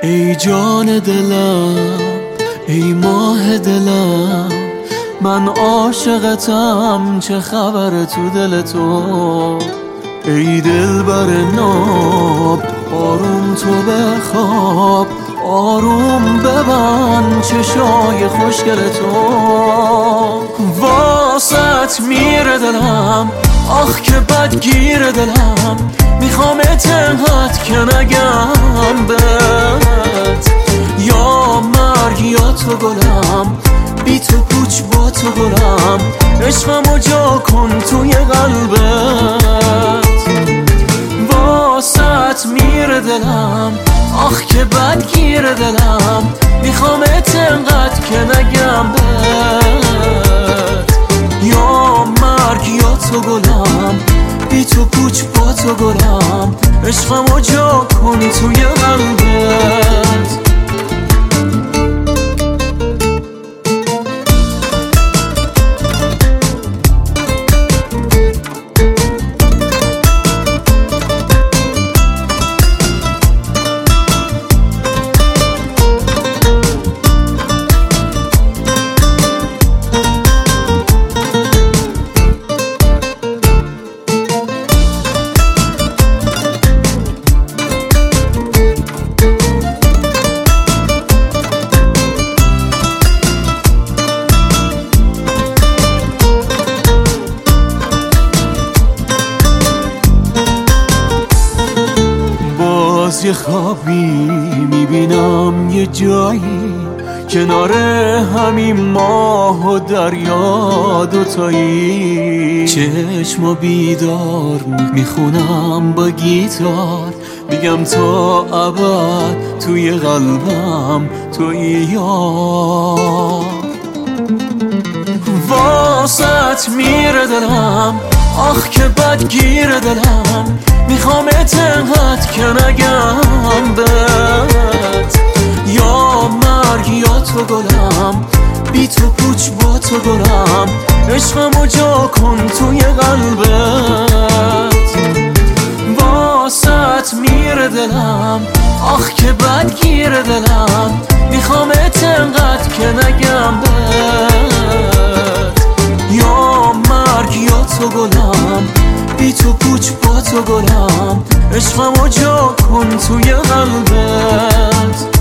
ای جان دلم، ای ماه دلم، من عاشقتم، چه خبر تو دل تو؟ ای دلبر ناب، آروم تو بخواب، آروم ببند چشای خوشگل تو. واسط میره دلم، آخ که بدگیر دلم، میخوام اتنقد که نگم بهت، یا مرگ یا تو گلم، بی تو پوچ با تو گلم، عشقمو جا کن توی قلبت. واسط میره دلم، آخ که بدگیر دلم، میخوام اتنقد که نگم بهت، یا مرگ یا تو گلم، بی تو پوچ با تو گلم، عشقمو جا کن توی قلبت. یه خوابی میبینم یه جایی، کنار همین ماه و دریا دوتایی، چشم بیدار میخونم با گیتار، میگم تا ابد توی قلبم توی یار. واسط میره دلم، آخ که بدگیر دلم، میخوام اتنقد که نگم بهت، یا مرگ یا تو گلم، بی تو پوچ با تو گلم، عشقمو جا کن توی قلبت. واسط میره دلم، آخ که بدگیر دلم، میخوام اتنقد که نگم بهت، یا مرگ یا تو گلم، بی تو پوچ با تو گلم، عشقمو جا کن توی قلبت.